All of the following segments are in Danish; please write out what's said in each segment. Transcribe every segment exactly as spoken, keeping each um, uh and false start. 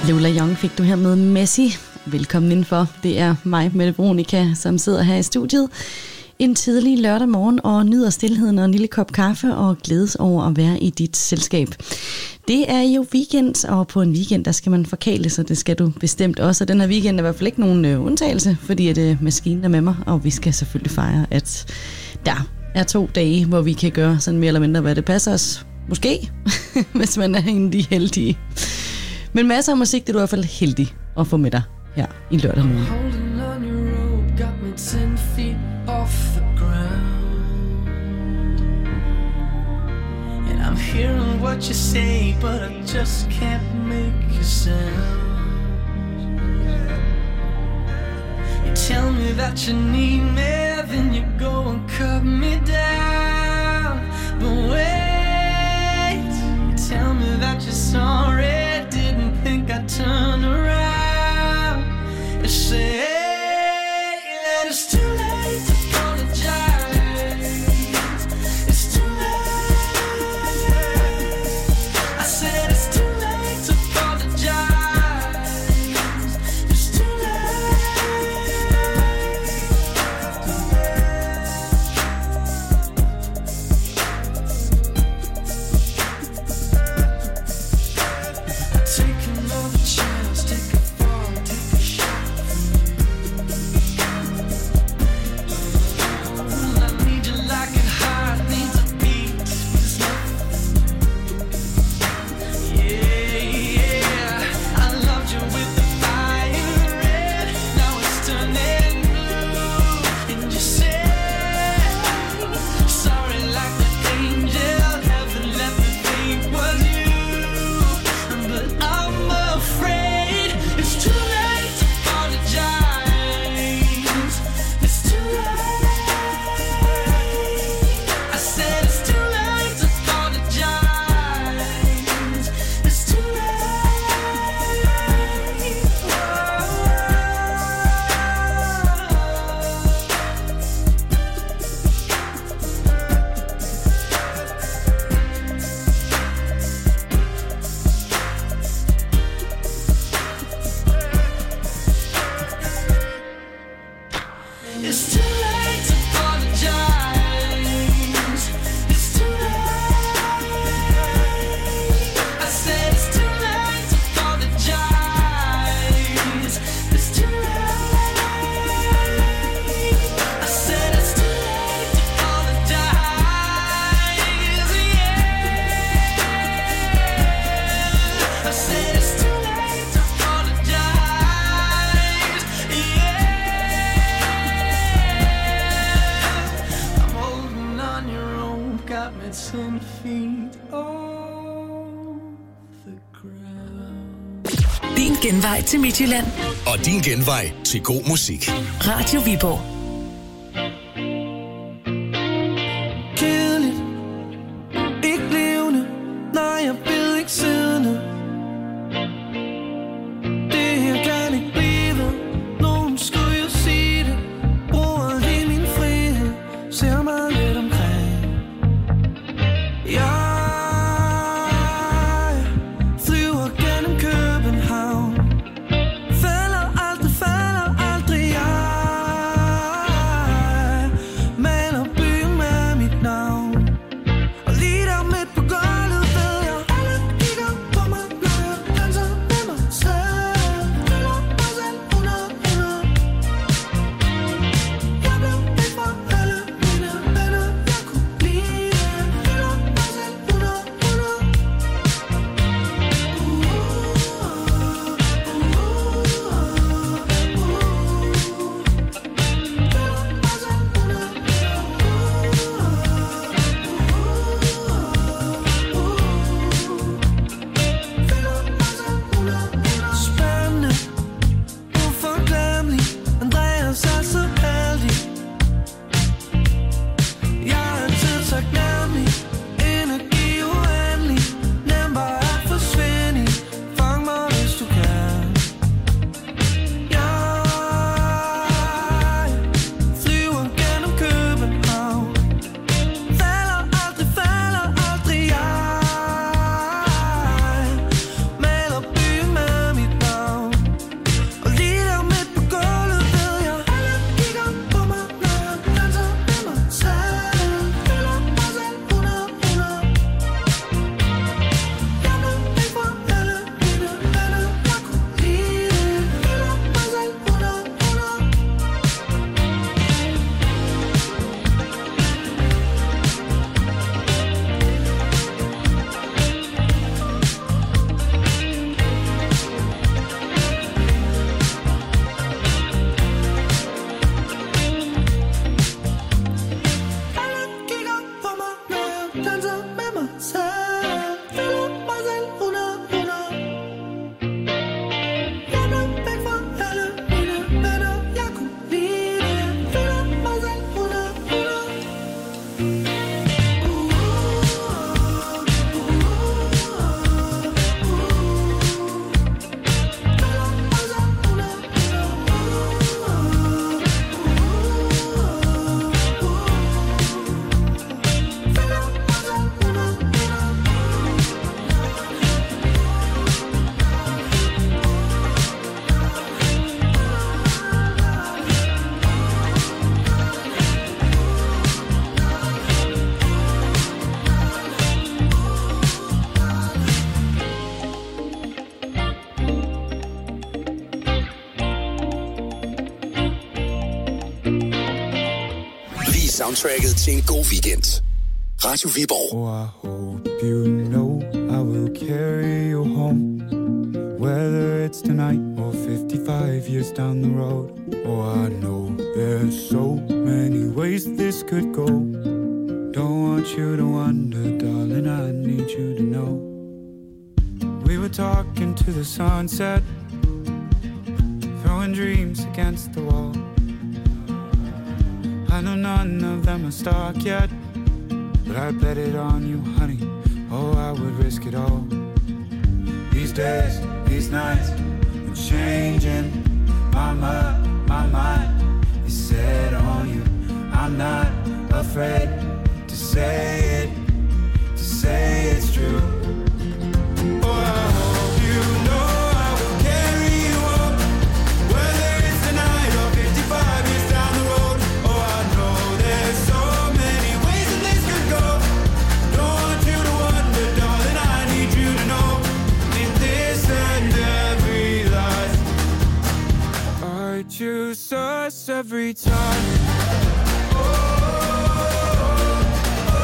Lola Young fik du her med Messi. Velkommen indenfor. Det er mig, Mette Veronica, som sidder her i studiet en tidlig lørdag morgen og nyder stilheden og en lille kop kaffe og glædes over at være i dit selskab. Det er jo weekend, og på en weekend, der skal man forkæle sig. Det skal du bestemt også. Og den her weekend er i hvert fald ikke nogen øh, undtagelse, fordi at, øh, maskinen er med mig, og vi skal selvfølgelig fejre, at der er to dage, hvor vi kan gøre sådan mere eller mindre, hvad det passer os. Måske, hvis man er en af de heldige. Men masser af musik, det er du i hvert fald heldig at få med dig her i lørdag morgen. I'm hearing what you say, but I just can't make a sound. You tell me that you need me, then you go and cut me down. But wait, you tell me that you're sorry, didn't think I'd turn around. You say that it's too late to apologize. It's too late. Genvej til Midtjylland. Og din genvej til god musik. Radio Viborg. Kedeligt. Ikke levende. Nej, jeg ved ikke siddende. Det her kan ikke blive. Nogen skulle jo sige det. Bruger lige min frihed. Ser mig lidt omkring. Jeg flyver gennem København. Falder aldrig, falder aldrig. Jeg Soundtracket til en god weekend. Radio Viborg. Oh, I hope you know I will carry you home, whether it's tonight or fifty-five years down the road. Oh, I know there's so many ways this could go. Don't want you to wonder, darling, I need you to know. We were talking to the sunset, throwing dreams against the wall. I know none of them are stuck yet, but I bet it on you, honey. Oh, I would risk it all. These days, these nights, I'm changing. Mama, my mind is set on you. I'm not afraid to say it, to say it's true. Oh, I hope you know I will carry you up, whether it's tonight or fifty-five years down the road. Choose us every time. Oh, oh,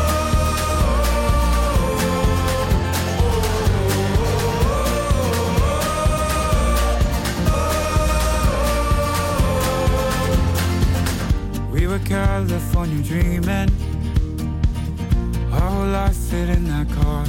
oh, oh. We were California dreaming, our whole life fit in that car.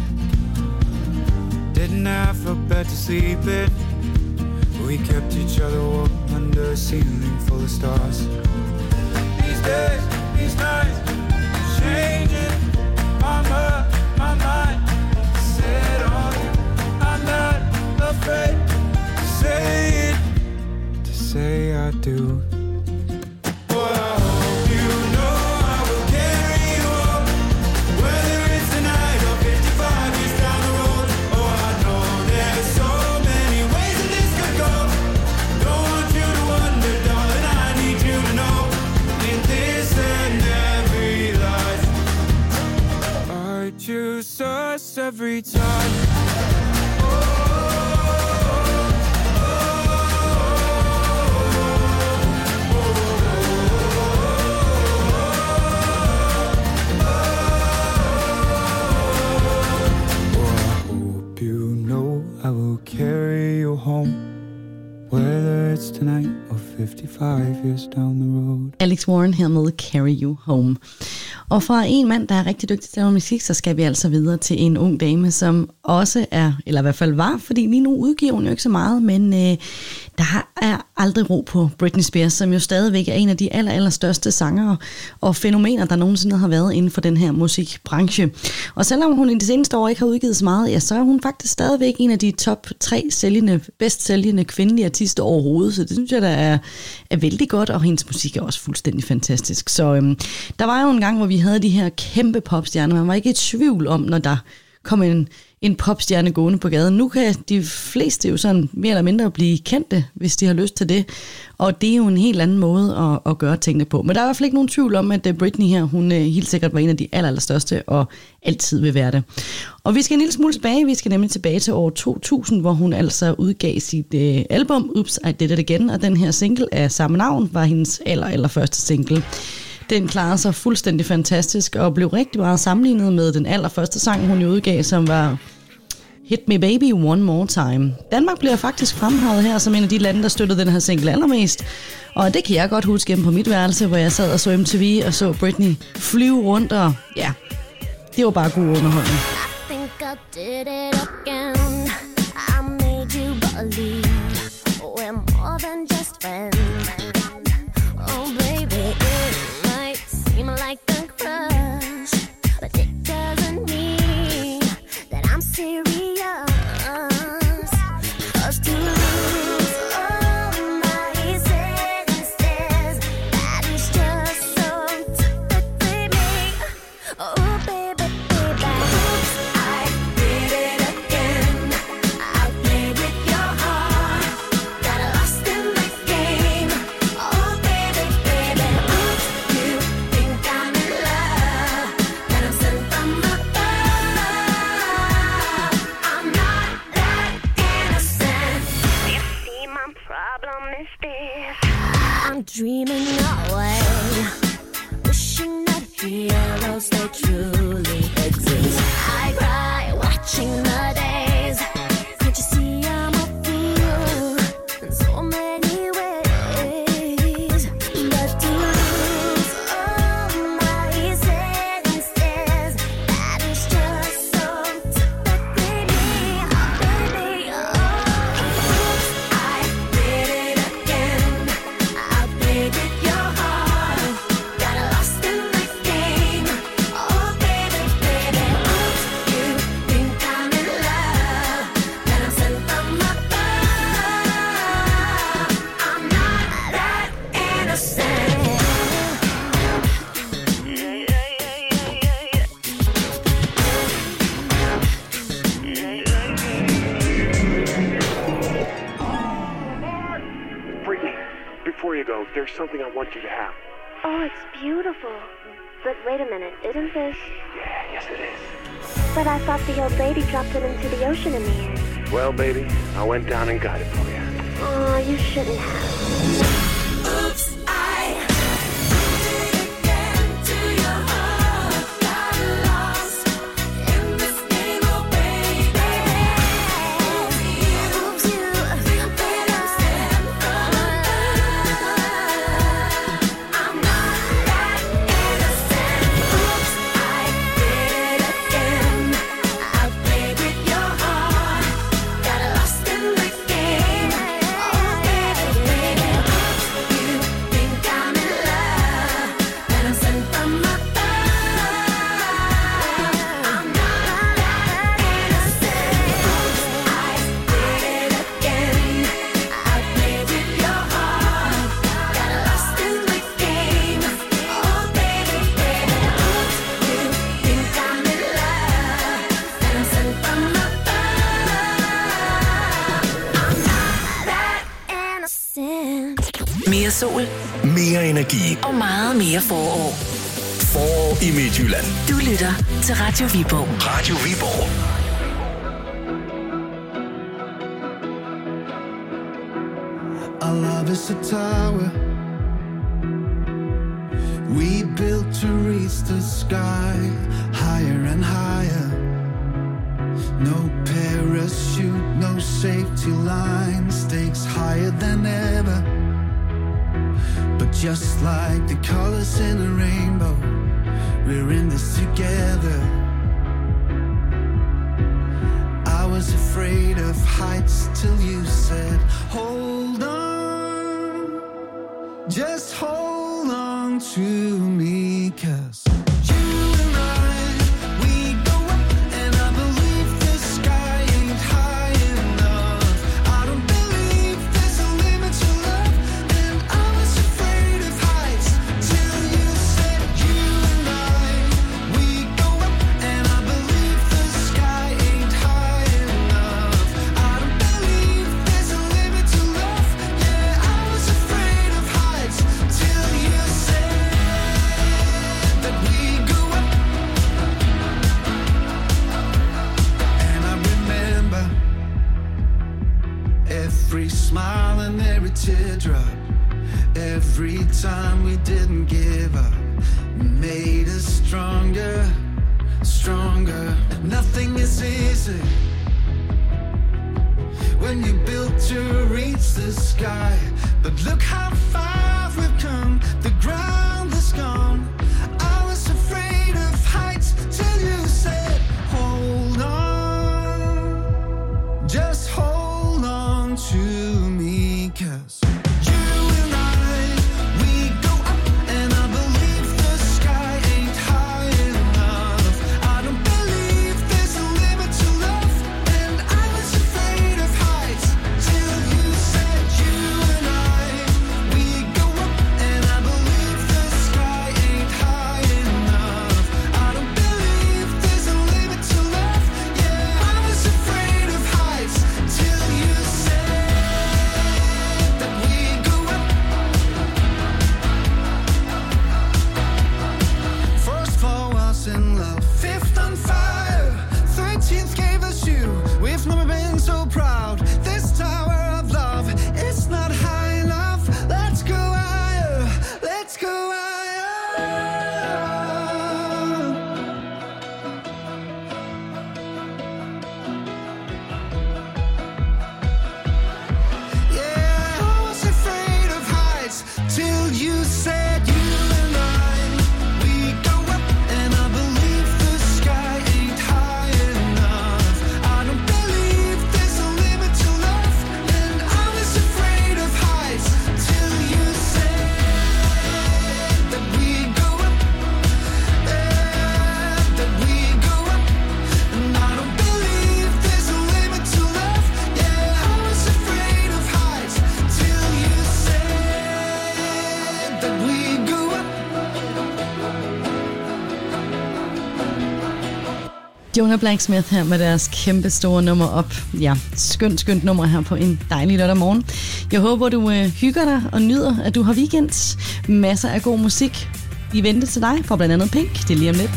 Didn't have a bed to sleep in, we kept each other warm under a ceiling full of stars. These days, these nights, changing. Mama, my mind set on you. I'm not afraid to say it, to say I do. Boy, I hope you know I will carry you up, whether it's tonight or fifty-five years down the road. Oh, I know there's so many ways that this could go. Don't want you to wonder, darling, I need you to know. In this and every life, I choose us every time. I will carry you home, whether it's tonight or fifty-five years down the road. Alex Warren her med Carry You Home. Og fra en mand, der er rigtig dygtig til at lave musik, så skal vi altså videre til en ung dame, som også er, eller i hvert fald var, fordi lige nu udgiver hun jo ikke så meget, men øh, der er aldrig ro på Britney Spears, som jo stadigvæk er en af de aller, aller største sangere og fænomener, der nogensinde har været inden for den her musikbranche. Og selvom hun i de seneste år ikke har udgivet så meget, ja, så er hun faktisk stadigvæk en af de top tre sælgende, bedst sælgende kvindelige artister overhovedet, så det synes jeg, der er, er vældig godt, og hendes musik er også fuldstændig fantastisk. Så øhm, der var jo en gang, hvor vi havde de her kæmpe popstjerner, man var ikke i tvivl om, når der kom en, en popstjerne gående på gaden. Nu kan de fleste jo sådan mere eller mindre blive kendte, hvis de har lyst til det. Og det er jo en helt anden måde at, at gøre tingene på. Men der er i hvert fald ikke nogen tvivl om, at Britney her, hun helt sikkert var en af de aller, aller største, og altid vil være det. Og vi skal en lille smule tilbage. Vi skal nemlig tilbage til år to tusind, hvor hun altså udgav sit øh, album, Oops, I Did It Again. Og den her single af samme navn var hendes aller, aller første single. Den klarede sig fuldstændig fantastisk og blev rigtig meget sammenlignet med den allerførste sang, hun udgav, som var Hit Me Baby One More Time. Danmark bliver faktisk fremhævet her som en af de lande, der støttede den her single allermest. Og det kan jeg godt huske hjemme på mit værelse, hvor jeg sad og så M T V og så Britney flyve rundt og ja, Det var bare god underholdning. I think I did it again. I made you believe we're more than just friends. Oh baby, it might seem like a crush, but it doesn't mean that I'm serious. 'Cause to lose all my senses, that is just so typically me. Oh baby, baby, oops, I did it again. I played with your heart, got lost in the game. Oh baby, baby, oops, you think I'm in love, that I'm sent from above. I'm not that innocent. You see, my problem is this: I'm dreaming away, wishing that heroes they truly exist. I cry watching the days. Can't you see I'm a fool in so many ways? But to lose all my senses, that is just so typically me. Oh baby, oh, oops, I did it again. I played with your heart, got lost in the game. Oh baby, baby, oops, you think I'm in love, that I'm sent from above. I'm not that innocent. Brittany, before you go, there's something I want you to have. Oh, it's beautiful. But wait a minute, isn't this? Yeah, yes it is. But I thought the old lady dropped it into the ocean in the end. Well, baby, I went down and got it for you. Oh, you shouldn't have. Oops, I did it again to your heart. Got lost in this game, oh baby. Oops, you think that I'm sent from above. I'm not that innocent. Oops, I did it again. I played with your heart, got lost in the game. Oh baby, baby, oops, you think I'm in love, that I'm sent from above. I'm not that innocent. Oops, I did it again. I played with your heart, got lost in the game. Oh baby, baby, oops, you think I'm in love, that I'm sent from above. I'm not that innocent. Mere sol Mere energi. og meget mere forår. Forår i Midtjylland. Du lytter til Radio Viborg. Radio Viborg. Our love is a tower we built to reach the sky, higher and higher. No parachute, no safety line, stakes higher than ever. But just like the colors in a rainbow, we're in this together. I was afraid of heights till you said, hold on, just hold on to me, 'cause you and I, we go up, and I believe the sky ain't high enough. I don't believe there's a limit to love, and I was afraid of heights till you said, you and I, we go up, and I believe the sky ain't high enough. I don't believe there's a limit to love. Yeah, I was afraid of heights till you said that we go up. And I remember every smile and every teardrop, every time we didn't give up, made us stronger, stronger. Nothing is easy when you built to reach the sky, but look how far we've come. The ground is gone. I was afraid of heights till you Jonah Blacksmith her med deres kæmpe store nummer op. Ja, skønt, skønt nummer her på en dejlig lørdag morgen. Jeg håber, du øh, hygger dig og nyder, at du har weekend. Masser af god musik i vente til dig, fra blandt andet Pink. Det er lige om lidt.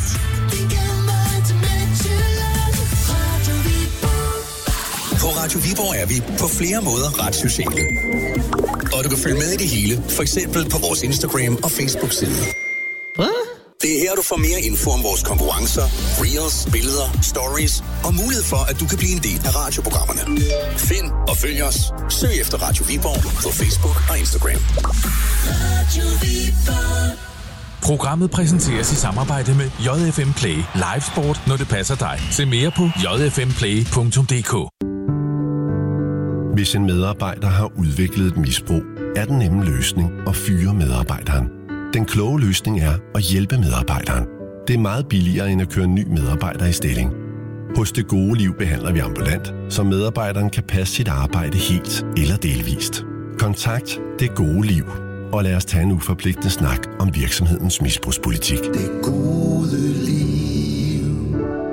På Radio Viborg er vi på flere måder ret sociale. Og du kan følge med i det hele, for eksempel på vores Instagram og Facebook-side. Hvad? Det er her, du får mere info om vores konkurrencer, reels, billeder, stories og mulighed for, at du kan blive en del af radioprogrammerne. Find og følg os. Søg efter Radio Viborg på Facebook og Instagram. Radio Viborg. Programmet præsenteres i samarbejde med J F M Play. Live sport, når det passer dig. Se mere på j f m play punktum d k. Hvis en medarbejder har udviklet et misbrug, er den nemme løsning at fyre medarbejderen. Den kloge løsning er at hjælpe medarbejderen. Det er meget billigere end at køre en ny medarbejder i stilling. Hos Det Gode Liv behandler vi ambulant, så medarbejderen kan passe sit arbejde helt eller delvist. Kontakt Det Gode Liv, og lad os tage en uforpligtende snak om virksomhedens misbrugspolitik. Det gode liv.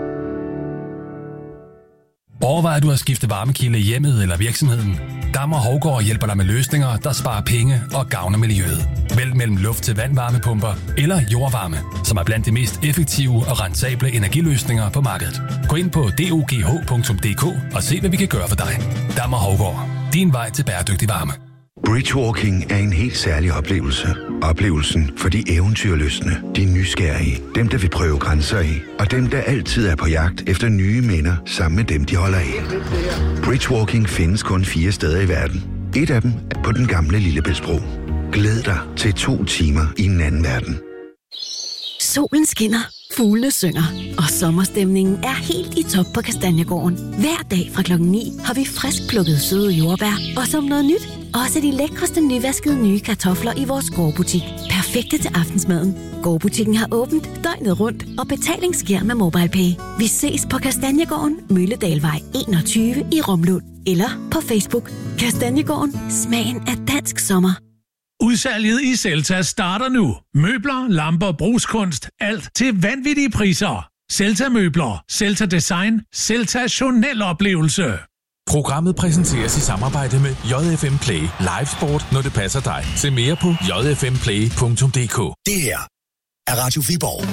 Overvejer du at skifte varmekilde i hjemmet eller virksomheden? Dammer Hovgaard hjælper dig med løsninger, der sparer penge og gavner miljøet. Vælg mellem luft til vandvarmepumper eller jordvarme, som er blandt de mest effektive og rentable energiløsninger på markedet. Gå ind på d o g h punktum d k og se, hvad vi kan gøre for dig. Dammer Hovgaard. Din vej til bæredygtig varme. Bridgewalking er en helt særlig oplevelse. Oplevelsen for de eventyrlystne, de nysgerrige, dem der vil prøve grænser af, og dem der altid er på jagt efter nye minder sammen med dem, de holder af. Bridgewalking findes kun fire steder i verden. Et af dem er på den gamle Lillebæltsbro. Glæd dig til to timer i en anden verden. Solen skinner, fuglene synger, og sommerstemningen er helt i top på Kastanjegården. Hver dag fra klokken ni har vi frisk plukket søde jordbær, og som noget nyt, også de lækreste nyvaskede nye kartofler i vores gårdbutik. Perfekte til aftensmaden. Gårdbutikken har åbent døgnet rundt, og betaling sker med MobilePay. Vi ses på Kastanjegården, Mølledalvej enogtyve i Romlund, eller på Facebook. Kastanjegården, smagen af dansk sommer. Udsalget i Celta starter nu. Møbler, lamper, brugskunst, alt til vanvittige priser. Celta Møbler, Celta Design, Celta Journal-oplevelse. Programmet præsenteres i samarbejde med J F M Play. Live sport, når det passer dig. Se mere på j f m play punktum d k. Det her er Radio Viborg.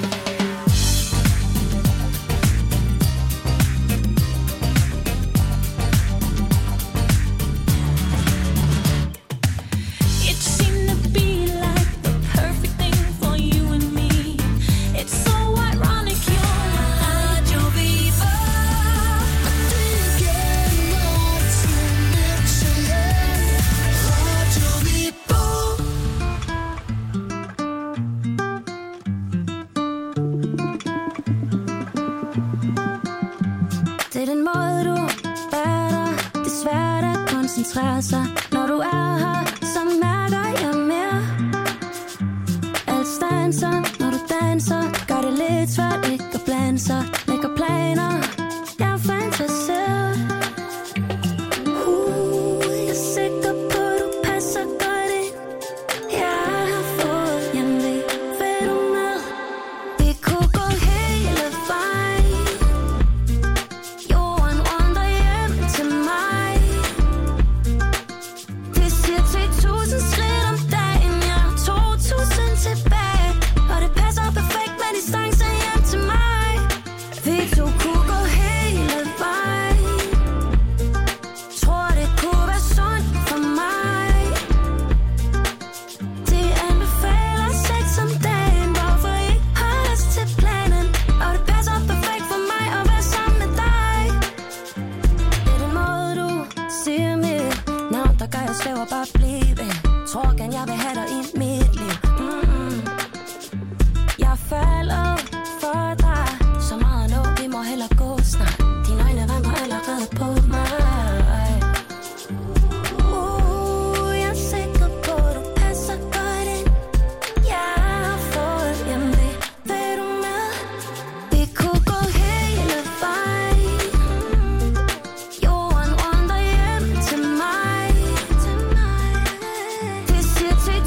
Sig. Når du er her, så mærker jeg mere. Alt stanser, når du danser. Gør det lidt svært ikke at blande sig. Lægger planer, jeg fantaserer. Uh, jeg er sikker på, du passer godt ind. Jeg har fået hjemve, vil du med? Vi kunne gå hele vejen. Jorden rundt og hjem til mig. Tusind skridt om dagen, jeg har to tusind tilbage. Og det passer perfekt med distance hjem til mig. Vi to kunne gå hele vejen. Tror det kunne være sundt for mig. De anbefaler sex om dagen, hvorfor I holder os til planen. Og det passer perfekt for mig at være sammen med dig. Det er den måde du siger mit navn, der gør jeg svæver bare blive. Tror gerne, jeg vil have dig i mit liv. Mm-mm. Jeg falder for dig. Så meget nu, vi må hellere gå snart. Dine øjne vandrer allerede på mig. Uh, jeg er sikker på, du passer godt ind. Jeg har fået hjemme, vil du med? Vi kunne gå hele vejen. Jorden rundt og hjem til mig. Til mig. Det siger til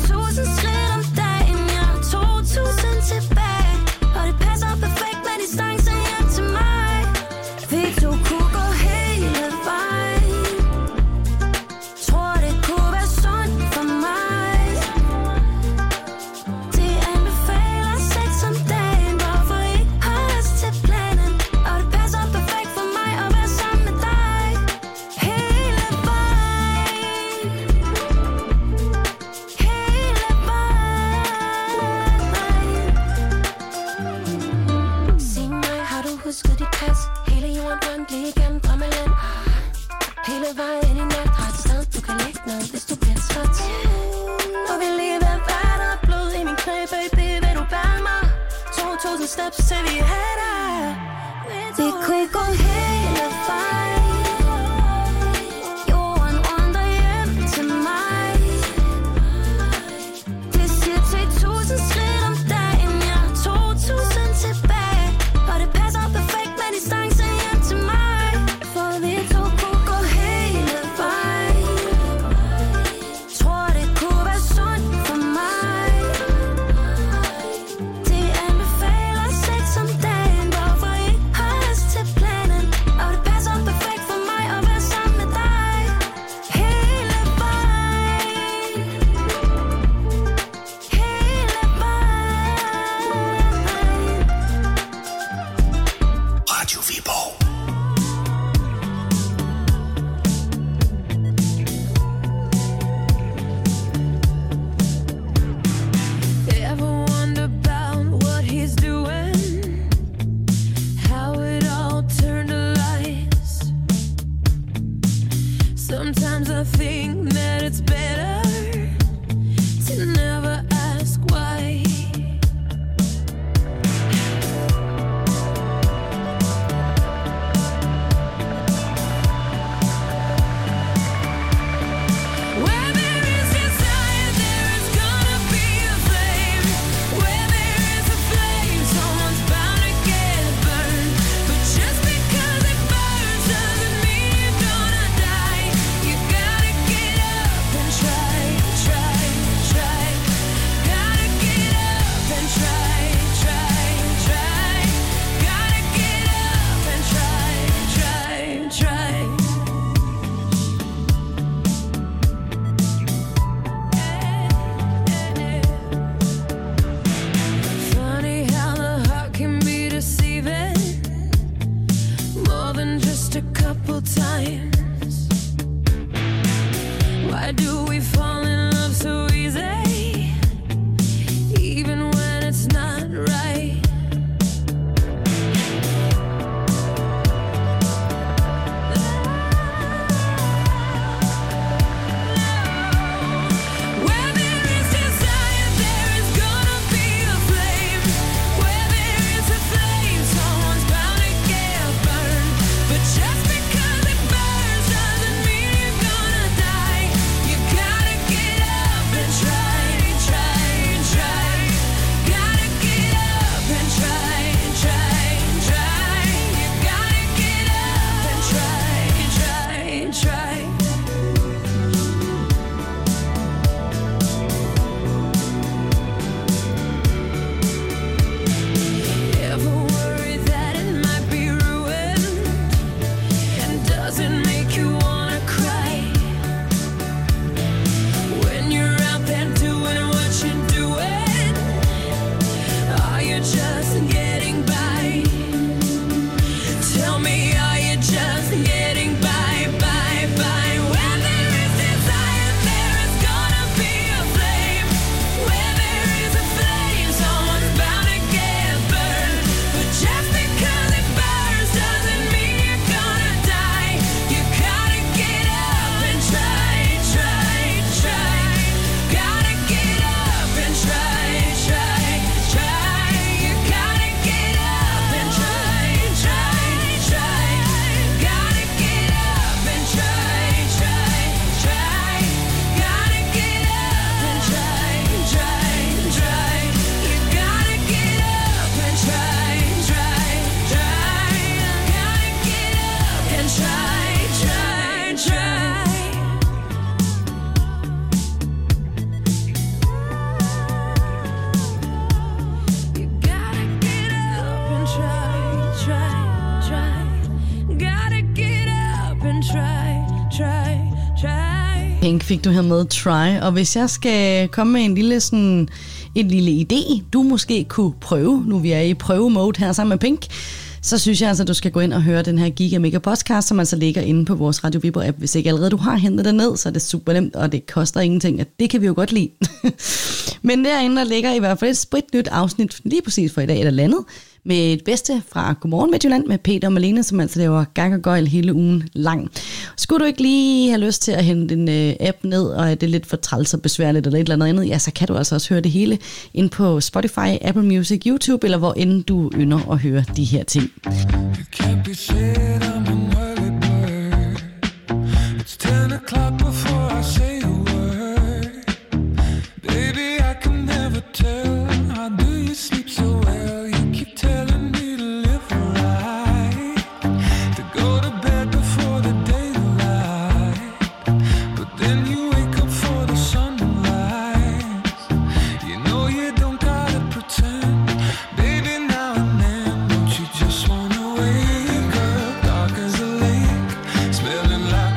dit pas. Hele jorden rundt, lige igennem drømmeland. Hele vejen i nat, har et sted, du kan lægge ned, hvis du bliver træt. Og vil lige være værd og blod i min knæ, baby, vil du bære mig? to tusind steps til vi er der. Vi kunne gå hele vejen. Jorden rundt og hjem til mig. Det siger ti tusind skridt om dagen, ja, to tusind tilbage. Og det passer perfekt med distance hjem til mig. For vi to kunne gå hele vejen. Tror det kunne være sundt for mig. De anbefaler sex om dagen, hvorfor ikke holde os til planen. Og det passer perfekt for mig at være sammen med dig. Hele vejen. Hele vejen. Radio Viborg. Ever wonder about what he's doing? How it all turned to lies. Sometimes I think that it's better to never ask why. Where there is desire, there is gonna be a flame. Where there is a flame, someone's bound to get burned. But just because it burns doesn't mean you're gonna die. You gotta get up and try, try, try. Gotta get up and try, try, try. Gotta get up and try, try, try. Funny how the heart can be deceiving, more than just a couple times. Why do we fall in love so easy, even when it's not right? Where there is desire, there is gonna be a flame. Where there is a flame, someone's bound to get burned. But just because it burns doesn't mean you're gonna die. You gotta get up and try, try, try. Gotta get up and try, try, try. You gotta get up and try, try, try. Ever worry that it might be ruined? And does it make you wanna cry? When you're out there doing what you're doing, are you just getting by? Tell me, are you just getting by, by, by? Where there is desire, there is gonna be a flame. Where there is a flame, someone's bound to get burned. But just because it burns doesn't mean you're gonna die. You gotta get up and try, try, try. Gotta get up and try, try, try. You gotta get up and try, try, try. Gotta get up and try, try, try. Gotta get up and try, try, try. You gotta get up and try, try, try. Gotta get up and try, try, try. You gotta get up and try, try, try. Gotta get up and try, try, try. Pink fik du her med Try, og hvis jeg skal komme med en lille sådan, en lille idé, du måske kunne prøve, nu vi er i prøvemode her sammen med Pink, så synes jeg altså, at du skal gå ind og høre den her Giga Mega podcast, som altså ligger inde på vores Radio Viborg app. Hvis ikke allerede du har hentet den ned, så er det super nemt, og det koster ingenting, og det kan vi jo godt lide. Men derinde der ligger i hvert fald et spritnyt afsnit, lige præcis for i dag eller andet, med et bedste fra Godmorgen Midtjylland med Peter og Malene, som altså laver gang og gøjl hele ugen lang. Skulle du ikke lige have lyst til at hente en øh, app ned, og det er lidt for træls og besværligt eller et eller andet andet, ja, så kan du altså også høre det hele ind på Spotify, Apple Music, YouTube, eller hvor end du ynder at høre de her ting. ten o'clock before I say a word. Baby, I can never tell. How do you sleep so well? You keep telling me to live right, to go to bed before the daylight, but then you wake up for the sunrise. You know you don't gotta pretend. Baby, now and then, don't you just wanna wake up dark as a lake, smelling like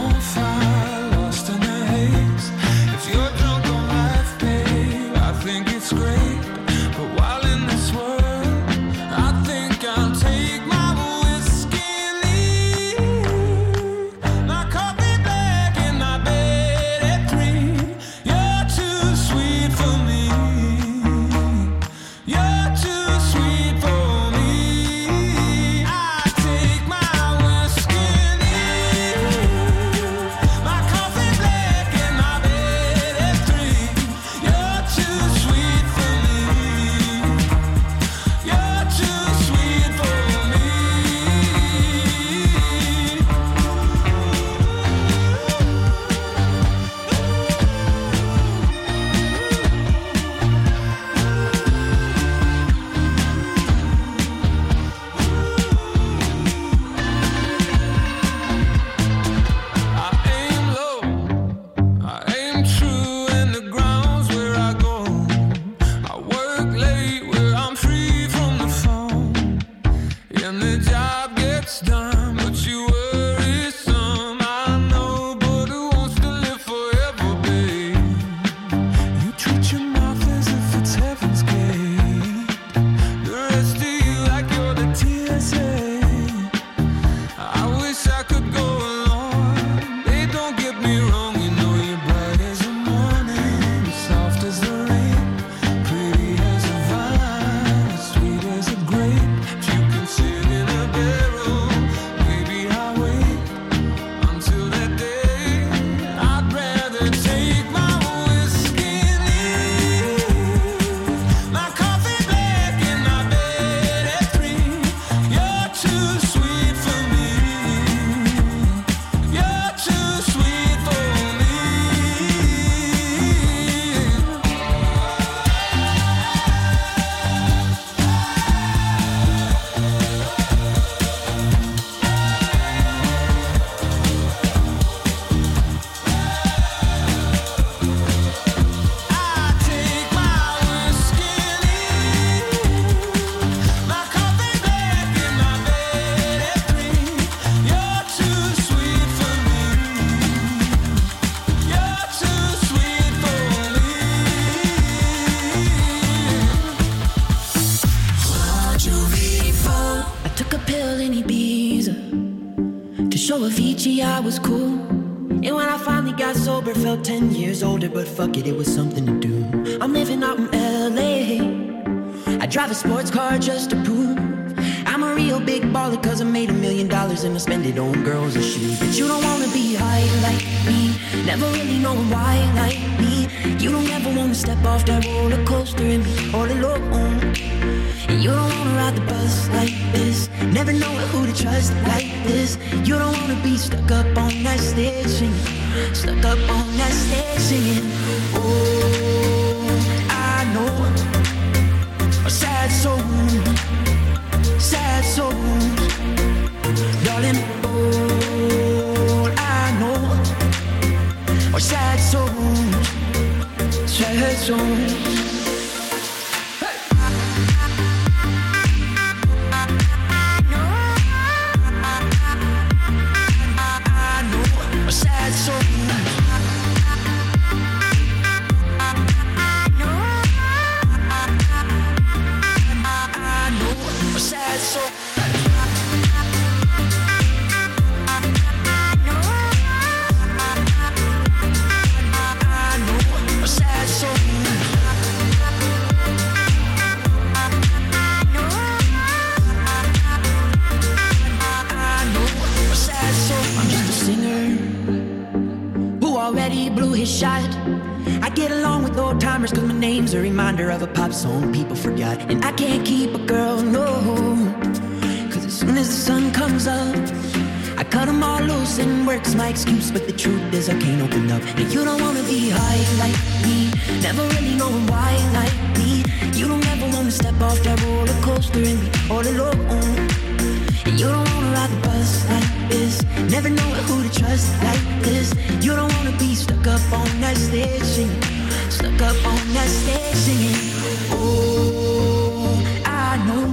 I was cool, and when I finally got sober, felt ten years older, but fuck it, it was something to do. I'm living out in L A, I drive a sports car just to prove I'm a real big baller, cause I made a million dollars and I spend it on girls and shoes. But you don't wanna be high like me, never really knowing why like me. You don't ever wanna step off that roller coaster and be all alone. And you don't wanna ride the bus like this, never know who to trust like this. You don't wanna be stuck up on that stage singing, stuck up on that stage singing. Oh, I know a sad soul, sad souls, darling. All I know are sad souls, sad souls. his shot. I get along with old timers cause my name's a reminder of a pop song people forgot. And I can't keep a girl, no, cause as soon as the sun comes up, I cut them all loose and work's my excuse. But the truth is I can't open up. And you don't wanna be high like me, never really knowing why like me. You don't ever wanna step off that roller coaster and be all alone. And you don't wanna ride the bus like this, never know who to trust like this. You don't wanna be stuck up on that stage singing, stuck up on that stage singing. Oh, I know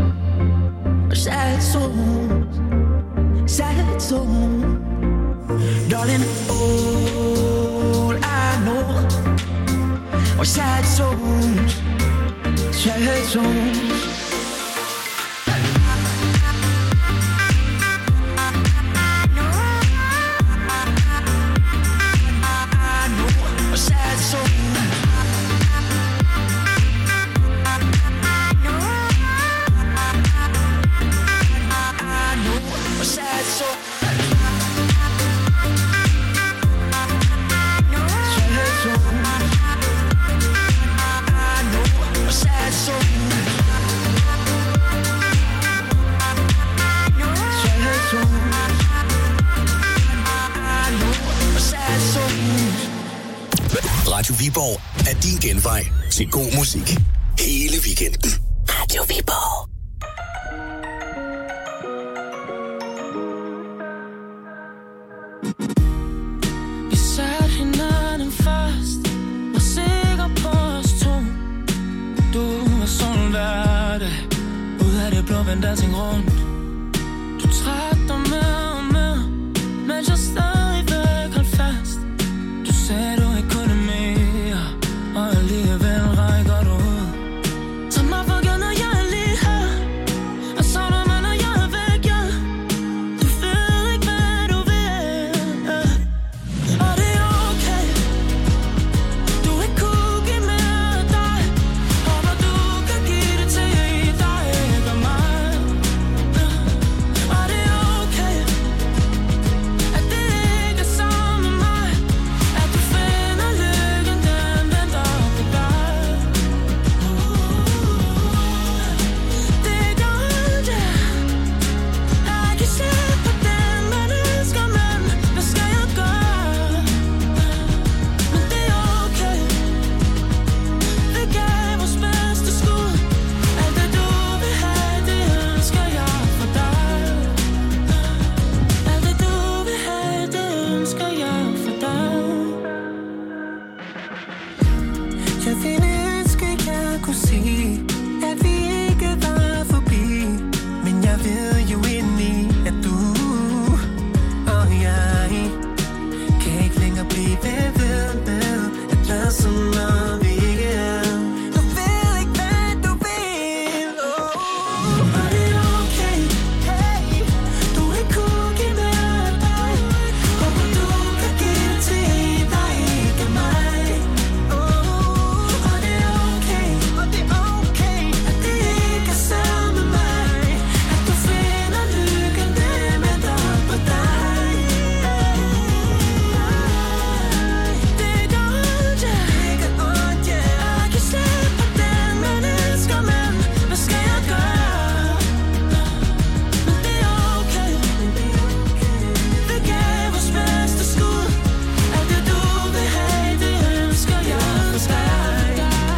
sad songs, sad songs, darling. All I know are sad songs, sad songs. Radio Viborg er din genvej til god musik. Hele weekenden. Radio Viborg. Vi satte hinanden fast, var sikker på os to. Du var sådan hver dag, ud af det blå vendte alting rundt. Du trak dig med og med, men jeg stadigvæk holdt fast. Du sagde du ikke kunne mere, og alligevel rækker du ud. Tag mig for givet, når jeg er lige her, og savner mig, når jeg er væk, ja. Du ved ikke, hvad du vil, ja. Og det er okay, du ikke kunne give mere af dig. Håber du kan give det til dig, ikke mig, ja. Og det er okay, at det ikke er sammen med mig, at du finder lykken, den venter på dig. Det gør ondt, ja. Jeg kan se på den, man elsker, men hvad skal jeg gøre? Men det er okay, vi gav vores bedste skud. Alt det du vil have, det ønsker jeg for dig. Alt det du vil have, det ønsker jeg for dig. Jeg ville ønske, jeg kunne sige, at vi ikke var forbi. Men jeg ved jo indeni, at du og jeg kan ikke længere blive ved med at lade som om vi ikke er. Du ved ikke, hvad du vil, oh. Og det er okay, hey, du ikke kunne give mere af dig. Håber du kan give det til dig, ikke mig, oh. Og det er okay, og det er okay, at det ikke er sammen med mig, at du finder lykken, den venter på dig. Det gør ondt, ja. Det gør ondt, ja. Jeg kan se på den, man elsker, men hvad skal jeg gøre? Men det er okay, vi gav vores bedste skud. Alt det du vil have, det ønsker jeg for dig.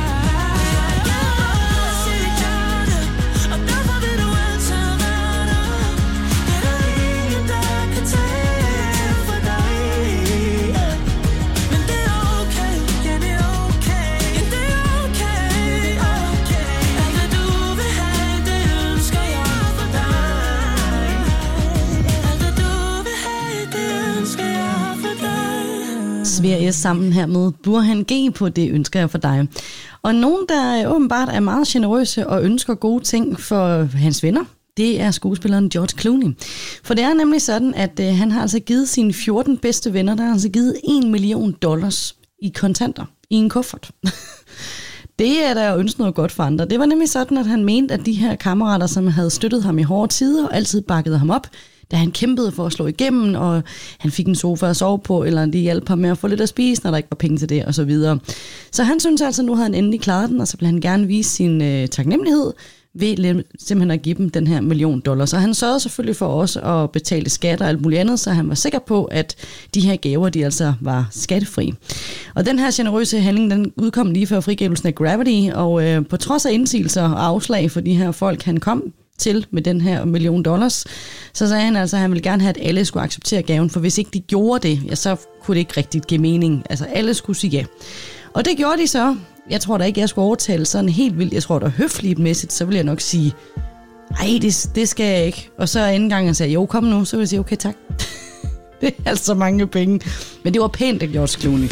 Jeg siger ja det, og derfor vil du altid være der. Det er der ingen, der kan tage for dig. Men det er okay, Ja, det er okay. ja, det er okay, okay. Alt det du vil have, det ønsker jeg for dig. Alt det du vil have, det ønsker jeg for dig. Sverige sammen her med Burhan G på Det ønsker jeg for dig. Og nogen, der åbenbart er meget generøse og ønsker gode ting for hans venner, det er skuespilleren George Clooney. For det er nemlig sådan, at øh, han har altså givet sine fjorten bedste venner, der har altså givet en million dollars i kontanter i en kuffert. Det er da at ønske noget godt for andre. Det var nemlig sådan, at han mente, at de her kammerater, som havde støttet ham i hårde tider og altid bakket ham op, da han kæmpede for at slå igennem, og han fik en sofa at sove på, eller de hjalp ham med at få lidt at spise, når der ikke var penge til det, og så videre. Så han synes altså, nu havde han endelig klaret den, og så ville han gerne vise sin øh, taknemmelighed ved simpelthen at give dem den her million dollars. Så han sørgede selvfølgelig for os at betale skatter og alt muligt andet, så han var sikker på, at de her gaver, de altså var skattefri. Og den her generøse handling, den udkom lige før frigivelsen af Gravity, og øh, på trods af indsigelser og afslag for de her folk, han kom til med den her million dollars, så sagde han altså, at han ville gerne have, at alle skulle acceptere gaven, for hvis ikke de gjorde det, ja, så kunne det ikke rigtigt give mening. Altså alle skulle sige ja. Og det gjorde de så. Jeg tror da ikke, jeg skulle overtale sådan helt vildt. Jeg tror da høfligtmæssigt, så vil jeg nok sige, ej, det, det skal jeg ikke. Og så anden gang jeg sagde, jo, kom nu, så vil jeg sige, okay, tak. Det er altså mange penge. Men det var pænt af George Clooney.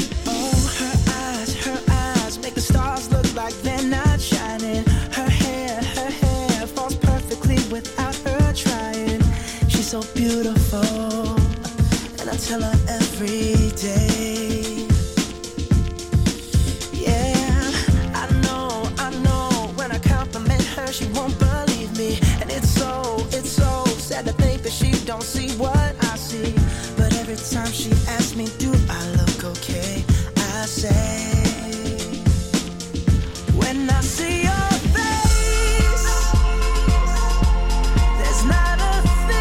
So beautiful, and I tell her every day. Yeah, I know, I know. When I compliment her, she won't believe me, and it's so, it's so sad to think that she don't see what I see. But every time she asks me, do I look okay? I say, when I see your face, there's not a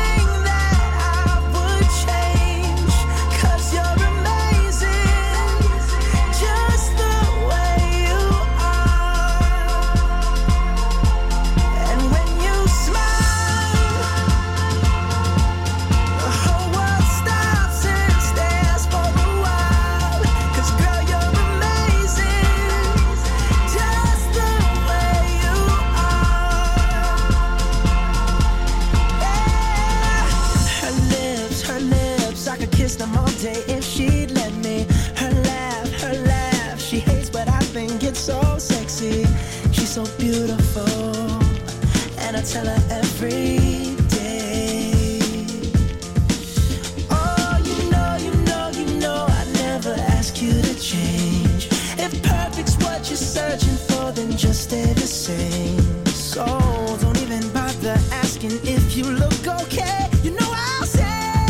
them all day if she'd let me. Her laugh, her laugh, she hates but I think it's so sexy. She's so beautiful, and I tell her every day. Oh, you know, you know, you know I never ask you to change. If perfect's what you're searching for, then just stay the same. So don't even bother asking if you look okay. You know I'll say,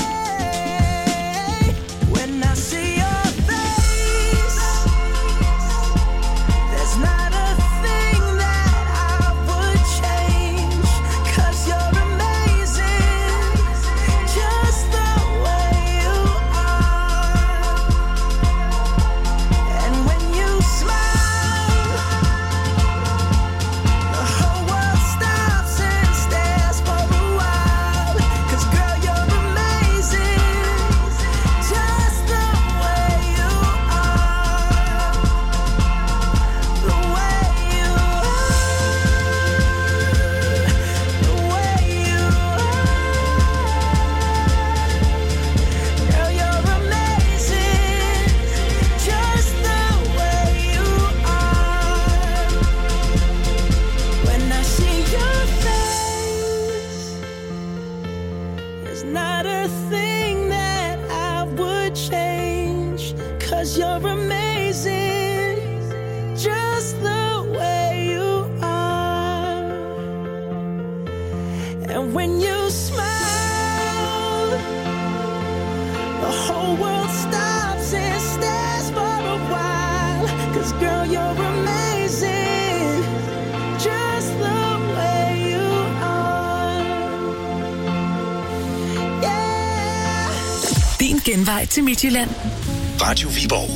genvej til Midtjylland. Radio Viborg.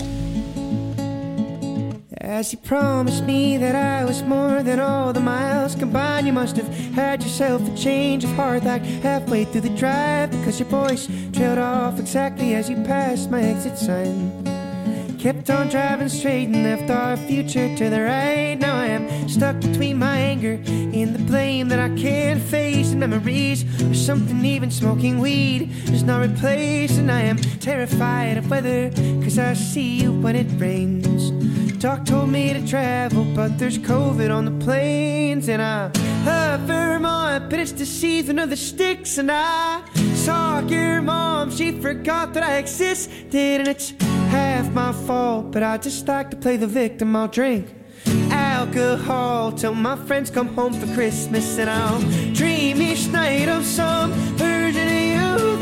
As you promised me that I was more than all the miles combined, you must have had yourself a change of heart like halfway through the drive, because your voice trailed off exactly as you passed my exit sign. Kept on driving straight and left our future to the right. Now I am stuck between my anger and the blame that I can't face, and memories or something even smoking weed does not replace. And I am terrified of weather, cause I see you when it rains. Doc told me to travel, but there's COVID on the planes. And I love Vermont, but it's the season of the sticks. And I saw your mom, she forgot that I existed. And it's half my fault, but I just like to play the victim. I'll drink alcohol till my friends come home for Christmas, and I'll dream each night of some version of you.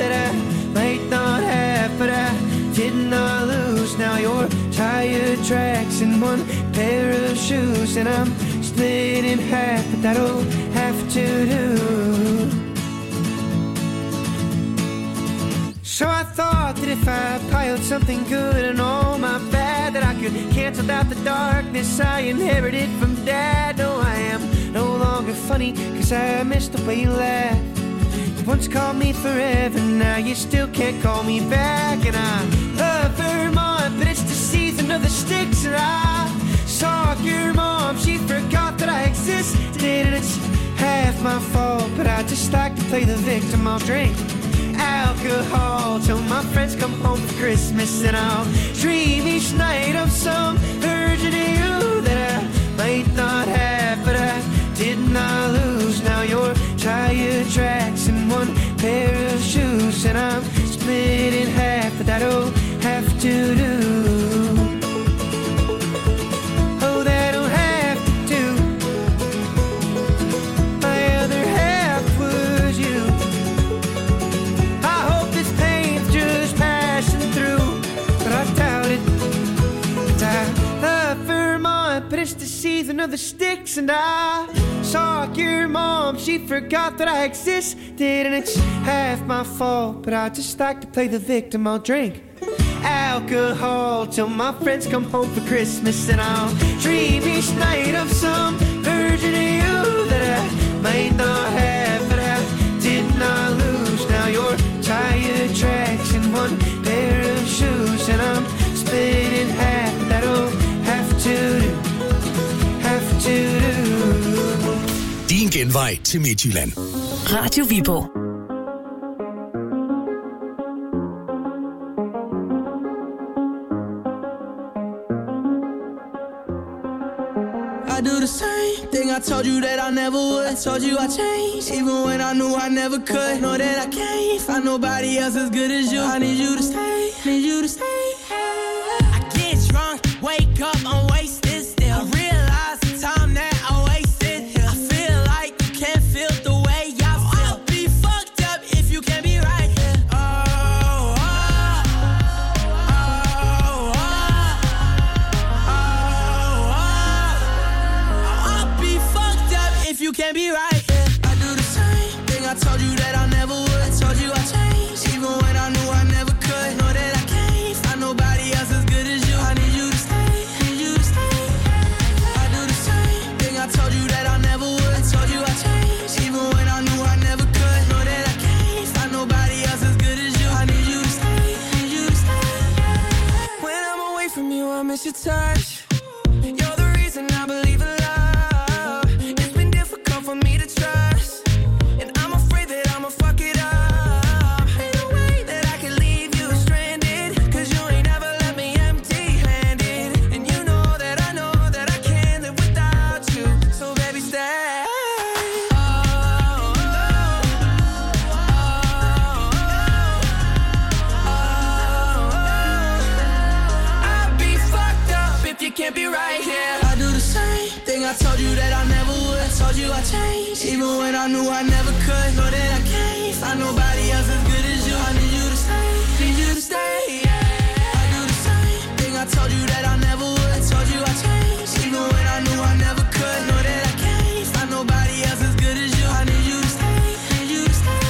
tracks and one pair of shoes, and I'm split in half, but that'll have to do. So I thought that if I piled something good and all my bad, that I could cancel out the darkness I inherited from Dad. No, I am no longer funny, cause I missed the way you laughed. You once called me forever, now you still can't call me back. And I love Vermont, but it's the season of the sticks. And I saw your mom, she forgot that I existed. And it's half my fault, but I just like to play the victim. I'll drink alcohol till my friends come home for Christmas, and I'll dream each night of some version of you that I might not have, but I did not lose. Now you're tire tracks and one pair of shoes, and I'm split in half, but that'll have to do. Oh, that'll have to do. My other half was you. I hope this pain's just passing through, but I doubt it. And I love Vermont, but it's the season of the sticks. And I saw your mom, she forgot that I existed. And it's half my fault, but I just like to play the victim. I'll drink alcohol till my friends come home for Christmas, and I'll dream each night of some version of you that I might not have, but I did not lose. Now you're tire tracks and one pair of shoes, and I'm split in half. That'll have to do, have to do. Din genvej til Midtjylland. Radio Viborg. I do the same thing I told you that I never would. I told you I changed, even when I knew I never could. Know that I can't find nobody else as good as you. I need you to stay, need you to stay. I get drunk, wake up, I'm wasted still. I realize the time that I wasted here. I feel like you can't feel the way I feel. I'll be fucked up if you can't be right here. Oh, oh, oh, oh, oh, oh. I'll be fucked up if you can't be right here. I do the same thing I told you that I never would. I told you I changed, even when I knew I never could. Know that I can't find nobody else as good as you. I need you to stay, need you to stay. I do the same thing I told you that I never would. I told you I changed, even when I knew I never could. Know that I can't find nobody else as good as you. I need you to stay, need you to stay. When I'm away from you, I miss your touch. You're the reason I believe in love. It's been difficult for me to trust, and I'm afraid that I'ma fuck it up. Ain't no way that I can leave you stranded, cause you ain't never left me empty-handed. And you know that I know that I can't live without you. So baby, stay. Oh, oh, oh, oh, oh. I'd be fucked up if you can't be right here. I do the same thing I told you that I never would. I told you I changed, even when I knew I never could. Know that I can't find nobody else as good as you. I need you to stay, need you to stay. I do the same thing I told you that I never would. I told you I changed, even when I knew I never could. Know that I can't find nobody else as good as you. I need you to stay, need you to stay.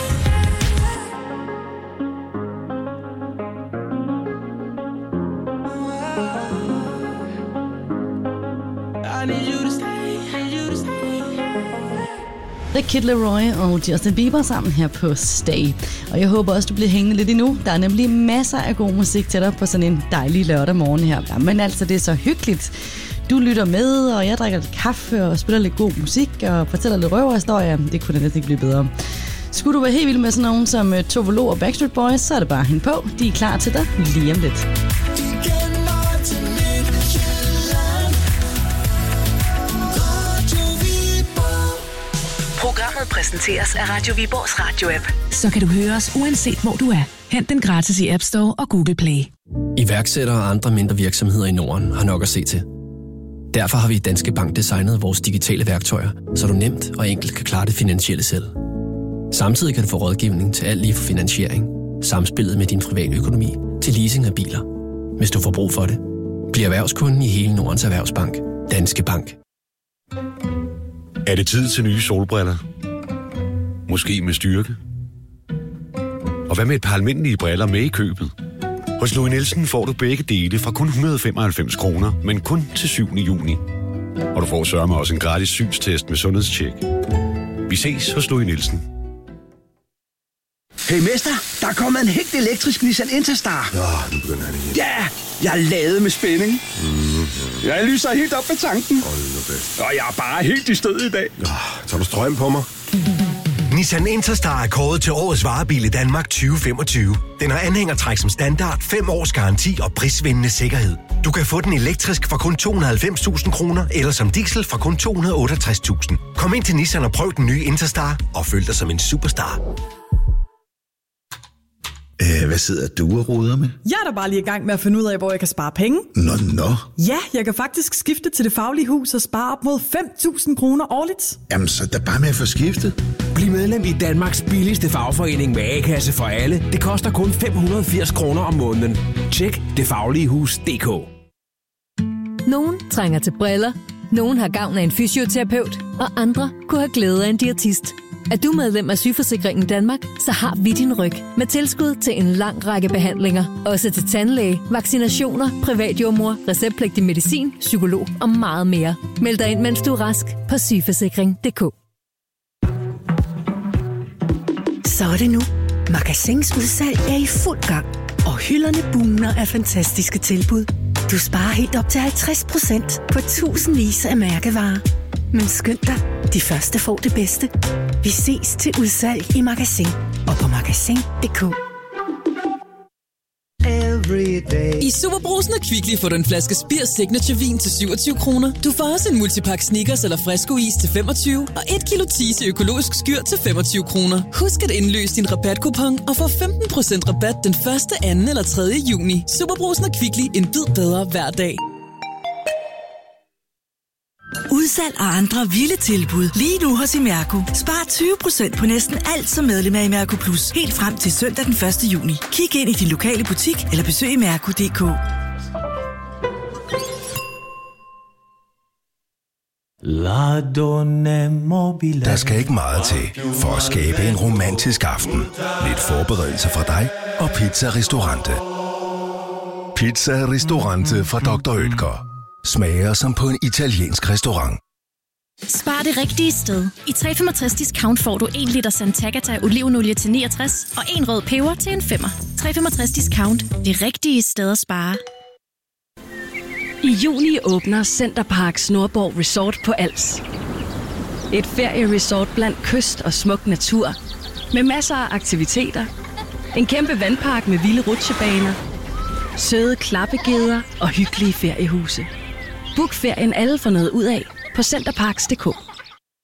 I need you to stay, need you to stay. The Kid Laroi og Justin Bieber sammen her på Stay. Og jeg håber også, du bliver hængende lidt endnu. Der er nemlig masser af god musik til dig på sådan en dejlig lørdag morgen her. Ja, men altså, det er så hyggeligt. Du lytter med, og jeg drikker lidt kaffe og spiller lidt god musik og fortæller lidt røverhistorier. Det kunne da næsten ikke blive bedre. Skulle du være helt vild med sådan nogen som Tove Lo og Backstreet Boys, så er det bare at hænge på. De er klar til dig lige om lidt. Programmet præsenteres af Radio Viborgs radio-app. Så kan du høre os uanset hvor du er. Hent den gratis i App Store og Google Play. Iværksættere og andre mindre virksomheder i Norden har nok at se til. Derfor har vi i Danske Bank designet vores digitale værktøjer, så du nemt og enkelt kan klare det finansielle selv. Samtidig kan du få rådgivning til alt lige fra finansiering, samspillet med din private økonomi til leasing af biler. Hvis du får brug for det, Bliv erhvervskunden i hele Nordens Erhvervsbank. Danske Bank. Er det tid til nye solbriller? Måske med styrke? Og hvad med et par almindelige briller med i købet? Hos Louis Nielsen får du begge dele fra kun et hundrede og femoghalvfems kroner, men kun til syvende juni. Og du får sørme også en gratis synstest med sundhedstjek. Vi ses hos Louis Nielsen. Hey mester, der er kommet en helt elektrisk Nissan Interstar. Ja, nu begynder han igen. Ja, jeg er ladet med spænding. Mm-hmm. Jeg lyser helt op med tanken. Hold nu fast. Og jeg er bare helt i stød i dag. Ja, tager du strøm på mig? Nissan Interstar er kåret til årets varebil i Danmark tyve femogtyve. Den har anhængertræk som standard, fem års garanti og prisvindende sikkerhed. Du kan få den elektrisk for kun to hundrede og halvfems tusind kroner, eller som diesel for kun to hundrede og otteogtres tusind. Kom ind til Nissan og prøv den nye Interstar, og føl dig som en superstar. Æh, hvad sidder du og roder med? Jeg er da bare lige i gang med at finde ud af, hvor jeg kan spare penge. Nå, nå. Ja, jeg kan faktisk skifte til Det Faglige Hus og spare op mod fem tusind kroner årligt. Jamen, så er der bare med at få skiftet. Bliv medlem i Danmarks billigste fagforening med A-kasse for alle. Det koster kun fem hundrede og firs kroner om måneden. Tjek det faglige hus punktum d k. Nogen trænger til briller, nogen har gavn af en fysioterapeut, og andre kunne have glæde af en diætist. Er du medlem af Sygeforsikringen Danmark, så har vi din ryg med tilskud til en lang række behandlinger. Også til tandlæge, vaccinationer, privatjordmor, receptpligtig medicin, psykolog og meget mere. Meld dig ind, mens du er rask på sygeforsikring punktum d k. Så er det nu. Magasins udsalg er i fuld gang, og hylderne bugner af fantastiske tilbud. Du sparer helt op til halvtreds procent på tusindvis af mærkevarer. Men skynd dig, de første får det bedste. Vi ses til udsalg i Magasin og på magasin punktum d k. I Superbrugsen og Kvickly får du en flaske Spir Signature Vin til syvogtyve kroner. Du får også en multipack Snickers eller Fresco Is til femogtyve og et kilo Tise økologisk skyr til femogtyve kroner. Husk at indløse din rabatkupon og få femten procent rabat den første, anden eller tredje juni. Superbrugsen og Kvickly, en bid bedre hver dag. Udsalg og andre vilde tilbud lige nu hos Imerco. Spar tyve procent på næsten alt som medlem af Imerco Plus. Helt frem til søndag den første juni. Kig ind i din lokale butik eller besøg imerco punktum d k. Der skal ikke meget til for at skabe en romantisk aften. Lidt forberedelse fra dig og Pizza Ristorante. Pizza Ristorante fra doktor Oetker. Smager som på en italiensk restaurant. Spar det rigtige sted. I tre komma femogtres discount får du en liter Sant'Agata olivenolie til niogtres og en rød peber til en femmer. tre komma femogtres discount. Det rigtige sted at spare. I juni åbner Centerparks Nordborg Resort på Als. Et ferieresort blandt kyst og smuk natur. Med masser af aktiviteter. En kæmpe vandpark med vilde rutsjebaner. Søde klappegeder og hyggelige feriehuse. Book ferien alle får noget ud af på centerparks punktum d k.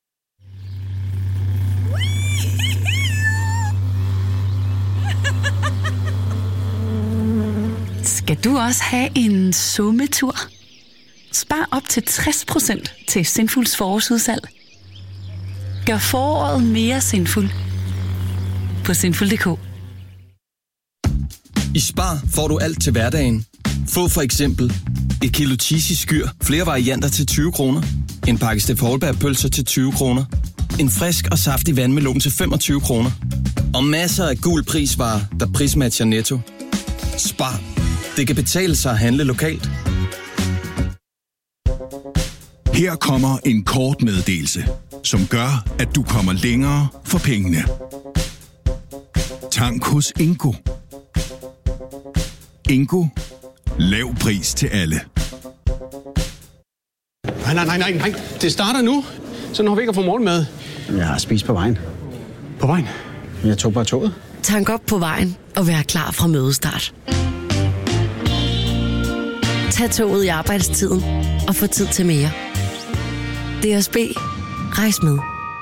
Skal du også have en summetur? Spar op til tres procent til Sinfuls forårsudsalg. Gør foråret mere sinful på sinful punktum d k. I Spar får du alt til hverdagen. Få for eksempel et kilo Tisi skyr, flere varianter til tyve kroner. En pakke Steff Holberg pølser til tyve kroner. En frisk og saftig vandmelon til femogtyve kroner. Og masser af gul prisvarer, der prismatcher Netto. Spar. Det kan betale sig at handle lokalt. Her kommer en kort meddelelse, som gør, at du kommer længere for pengene. Tank hos Ingo. Ingo. Lav pris til alle. Nej, nej, nej, nej, nej. Det starter nu. Så når vi ikke har fået morgenmad. Jeg har spist på vejen. På vejen? Jeg tog bare toget. Tank op på vejen og vær klar fra mødestart. Tag toget i arbejdstiden og få tid til mere. D S B. Rejs med.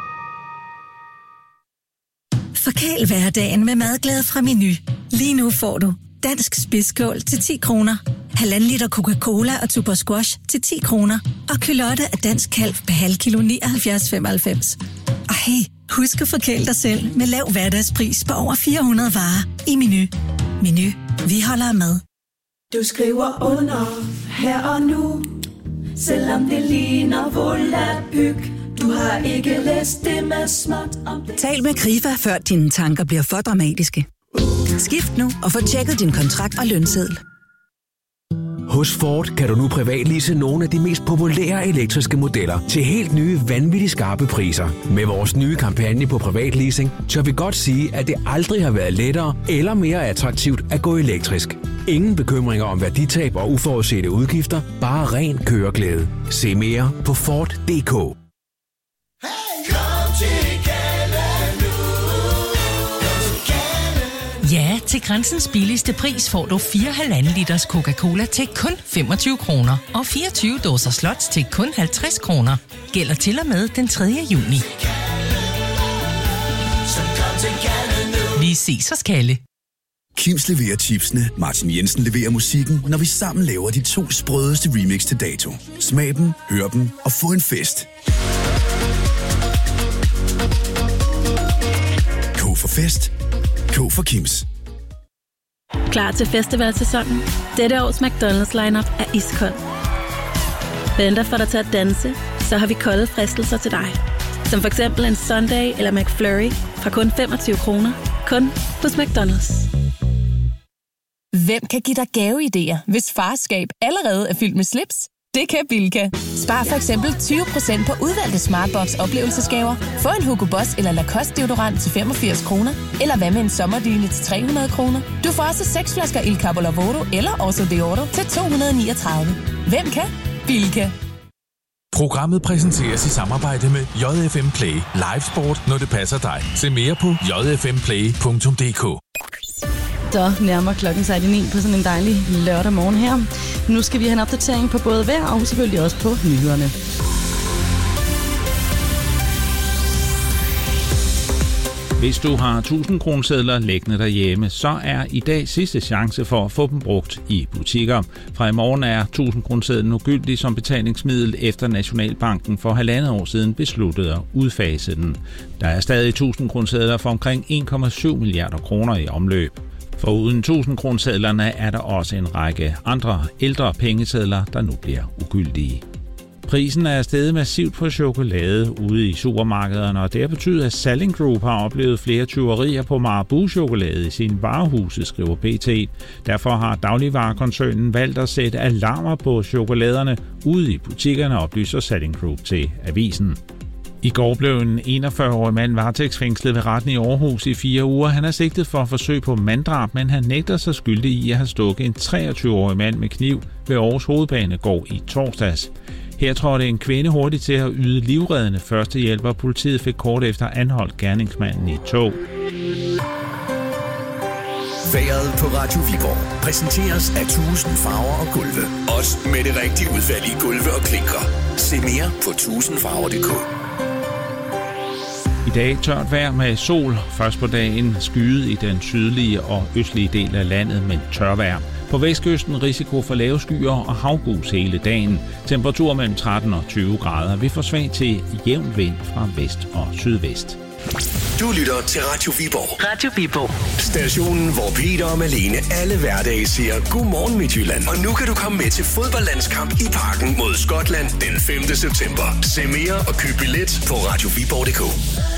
Forkæl hverdagen med madglæde fra Meny. Lige nu får du dansk spidskål til ti kroner, halvanden liter Coca-Cola og Tuborg Squash til ti kroner, og kylotte af dansk kalv per halv kilo nioghalvfjerds femoghalvfems. Og hey, husk at forkæle dig selv med lav hverdagspris på over fire hundrede varer i Meny. Meny. Vi holder med. Du skriver under her og nu, selvom det ligner volapyk. Du har ikke læst det med småt om det. Tal med Krifa, før dine tanker bliver for dramatiske. Skift nu og få tjekket din kontrakt og lønseddel. Hos Ford kan du nu privatlease nogle af de mest populære elektriske modeller til helt nye, vanvittigt skarpe priser. Med vores nye kampagne på privatleasing, tør vi godt sige, at det aldrig har været lettere eller mere attraktivt at gå elektrisk. Ingen bekymringer om værditab og uforudsete udgifter, bare ren køreglæde. Se mere på Ford punktum d k. Ja, til Grænsens billigste pris får du fire komma fem liters Coca-Cola til kun femogtyve kroner og fireogtyve dåser Slots til kun halvtreds kroner. Gælder til og med den tredje juni. Vi ses hos Kalle. Kims leverer chipsene, Martin Jensen leverer musikken, når vi sammen laver de to sprødeste remix til dato. Smag dem, hør dem og få en fest. K for fest. K for Kims. Klar til festivalsæsonen? Dette års McDonald's lineup er iskold. Venter for dig til at danse, så har vi kolde fristelser til dig. Som for eksempel en Sunday eller McFlurry fra kun femogtyve kroner. Kun hos McDonald's. Hvem kan give dig gaveidéer, hvis farskab allerede er fyldt med slips? Det kan Bilka. Spar for eksempel tyve procent på udvalgte Smartbox oplevelsesgaver. Få en Hugo Boss eller Lacoste deodorant til femogfirs kroner. Eller hvad med en sommerdyne til tre hundrede kroner. Du får også seks flasker Il Capo Lavoro eller Oso Deodoro til to hundrede niogtredive. Hvem kan? Bilka. Programmet præsenteres i samarbejde med J F M Play. Live sport, når det passer dig. Se mere på j f m play punktum d k. Så nærmer klokken sig de ni på sådan en dejlig lørdag morgen her. Nu skal vi have en opdatering på både vejr og selvfølgelig også på nyhederne. Hvis du har tusind kronesedler liggende derhjemme, så er i dag sidste chance for at få dem brugt i butikker. Fra i morgen er tusind kronesedlen ugyldig som betalingsmiddel, efter Nationalbanken for halvandet år siden besluttede at udfase den. Der er stadig tusind kronesedler for omkring en komma syv milliarder kroner i omløb. Foruden tusind kronesedlerne er der også en række andre ældre pengesedler, der nu bliver ugyldige. Prisen er steget massivt på chokolade ude i supermarkederne, og det har betydet, at Salling Group har oplevet flere tyverier på Marabou-chokolade i sine varehuse, skriver B T. Derfor har dagligvarekoncernen valgt at sætte alarmer på chokoladerne ude i butikkerne, oplyser Salling Group til avisen. I går blev en enogfyrre-årig mand varetægtsfængslet ved retten i Aarhus i fire uger. Han er sigtet for forsøg på manddrab, men han nægter sig skyldig i at have stukket en treogtyve-årig mand med kniv ved Aarhus Hovedbanegård i torsdags. Her trådte en kvinde hurtigt til at yde livreddende førstehjælp, og politiet fik kort efter anholdt gerningsmanden i tog. Vejret på Radio Viborg præsenteres af tusind farver og gulve. Også med det rigtige udvalg i gulve og klinker. Se mere på tusind farver punktum d k. I dag tørt vejr med sol. Først på dagen skyet i den sydlige og østlige del af landet, men tørvejr. På vestkysten risiko for lave skyer og havgus hele dagen. Temperatur mellem tretten og tyve grader. Vi får svag til jævn vind fra vest og sydvest. Du lytter til Radio Viborg. Radio Viborg. Stationen, hvor Peter og Malene alle hverdage siger godmorgen Midtjylland. Og nu kan du komme med til fodboldlandskamp i Parken mod Skotland den femte september. Se mere og køb billet på radio viborg punktum d k.